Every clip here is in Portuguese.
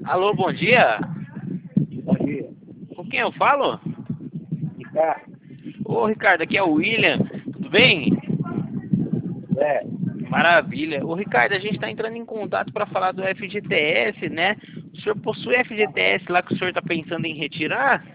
Alô, bom dia. Bom dia. Com quem eu falo? Ricardo? Ô, Ricardo, aqui é o William. Tudo bem? É. Maravilha. Ô, Ricardo, a gente está entrando em contato para falar do FGTS, né? O senhor possui FGTS lá que o senhor está pensando em retirar?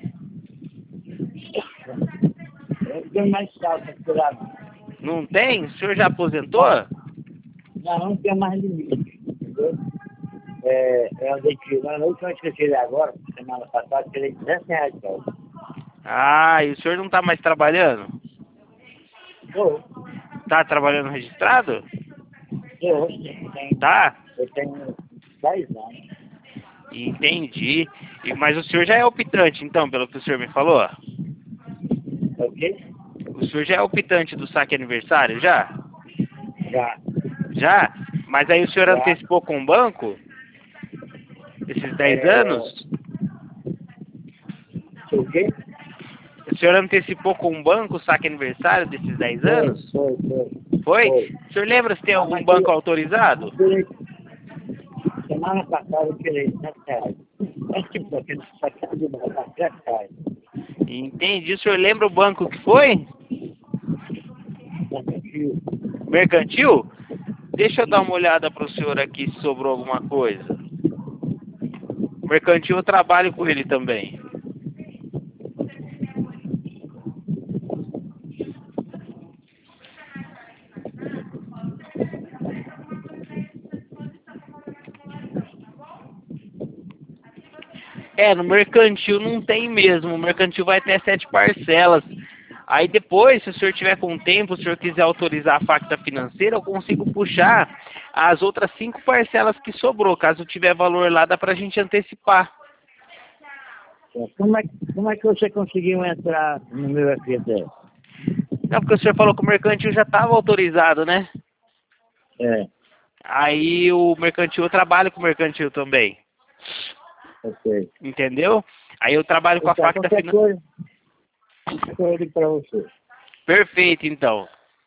Eu tenho mais saldo para tirar. Não tem? O senhor já aposentou? Não tem mais limite. Entendeu? Eu andei tirando, a última vez que eu tirei agora, semana passada, tirei R$200 só. Ah, e o senhor não está mais trabalhando? Estou. Tá trabalhando registrado? Tá? Eu tenho 10 anos. Entendi. Mas o senhor já é optante, então, pelo que o senhor me falou? Ok? O senhor já é optante do saque aniversário, já? Já. Já? Mas aí o senhor Já. antecipou com o banco? Esses 10 É, anos? o quê? O senhor antecipou com o banco o saque aniversário desses 10 anos? Foi. Foi? Foi. O senhor lembra se tem Não, algum mas banco autorizado? semana passada eu tirei R$7. Mas tipo, aqui no passado de R$7. Entendi. O senhor lembra o banco que foi? Mercantil? Deixa eu dar uma olhada para o senhor aqui se sobrou alguma coisa. Mercantil eu trabalho com ele também. É, no mercantil não tem mesmo. O mercantil vai ter 7 parcelas. Aí depois, se o senhor tiver com tempo, se o senhor quiser autorizar a facta financeira, eu consigo puxar as outras 5 parcelas que sobrou. Caso tiver valor lá, dá pra gente antecipar. Como é que você conseguiu entrar no meu FGTS? Não, porque o senhor falou que o mercantil já estava autorizado, né? É, Aí o mercantil, eu trabalho com o mercantil também. ok. Entendeu? Aí eu trabalho com a Então, facta financeira. qualquer coisa eu ligo para você. Perfeito, então.